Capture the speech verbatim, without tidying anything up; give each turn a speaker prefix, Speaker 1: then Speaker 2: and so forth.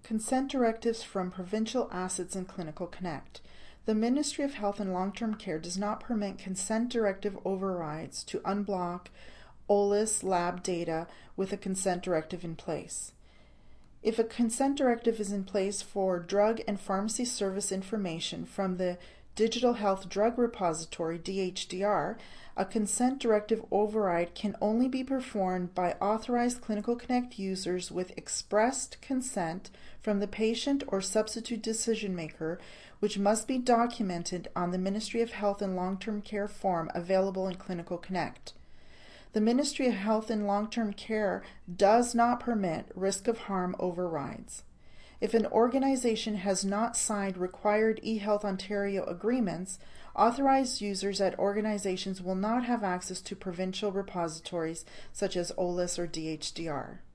Speaker 1: Consent directives from provincial assets in Clinical Connect. The Ministry of Health and Long-Term Care does not permit consent directive overrides to unblock O L I S lab data with a consent directive in place. If a consent directive is in place for drug and pharmacy service information from the Digital Health Drug Repository, D H D R, a consent directive override can only be performed by authorized Clinical Connect users with expressed consent from the patient or substitute decision maker, which must be documented on the Ministry of Health and Long-Term Care form available in Clinical Connect. The Ministry of Health and Long-Term Care does not permit risk of harm overrides. If an organization has not signed required eHealth Ontario agreements, authorized users at organizations will not have access to provincial repositories such as O L I S or D H D R.